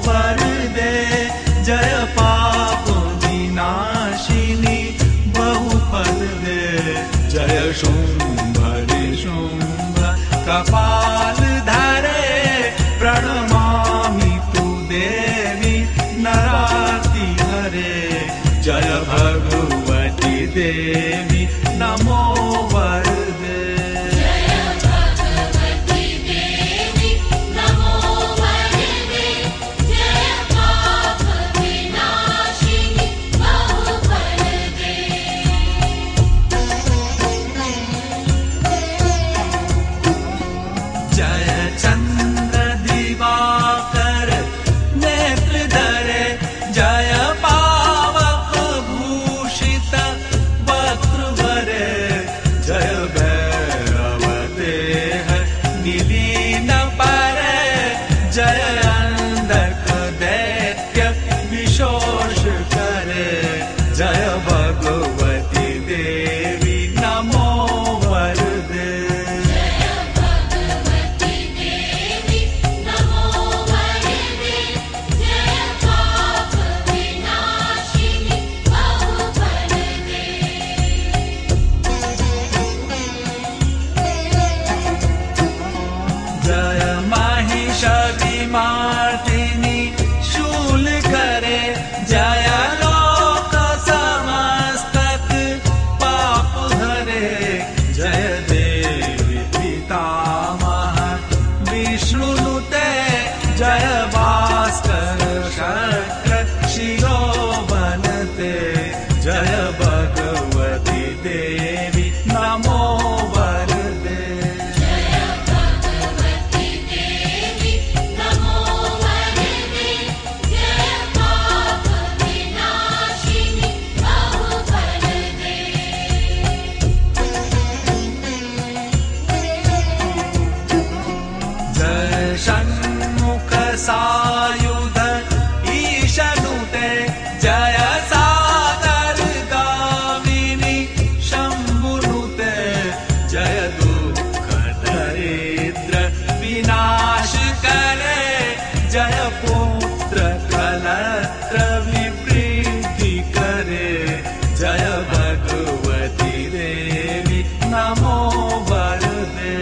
वरदे जय पाप विनाशिनी बहुफल दे जय शुंभ निशुंभ कपाल धरे प्रणमामि तु देवी नराति हरे जय भगवती देवी नमो वरदे जय भगवती देवी नमो वरदे जय भगवती देवी नमो वरदे जय पाप विनाशिनी बहुफल दे जय महिषादिमर्दिनी शूल करे जय जय भास्कर शक्र शिरोवनते जय भगवती देवी नमो वरदे जय भगवती देवी नमो वरदे जय पाप विनाशिनी बहुफल दे जय षण्मुख सायुध ईशनुते जय सागर गामिनी शंभुनुते जय दुख दरिद्र विनाश करे जय पुत्र कलत्र विवृद्धि करे जय भगवती देवी नमो वरदे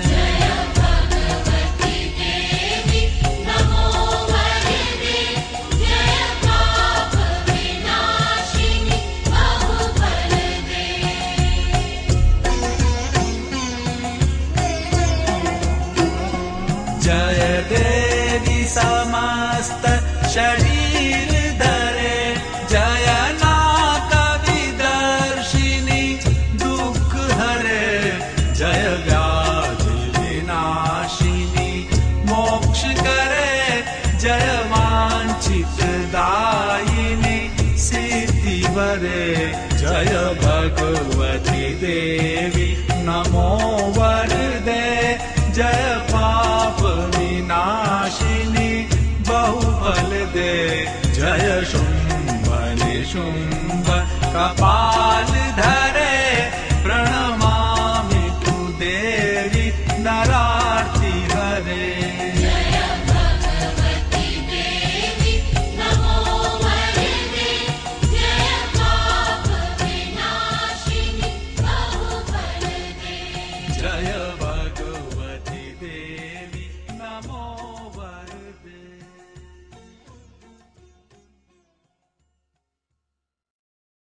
जय देवी समस्त शरीर धरे जय नाक विदर्शिनी दुख हरे जय व्याधि विनाशिनी मोक्ष करे जय वांछित दायिनी सिद्धि वरे जय भगवती देवी नमो वरदे जय पाप विनाशिनी बहुफल दे जय शुंभ निशुंभ कपाल धरे प्रणमामि तु देवी नराति हरे जय भगवती देवी नमो वरदे जय पाप विनाशिनी बहुफल दे जय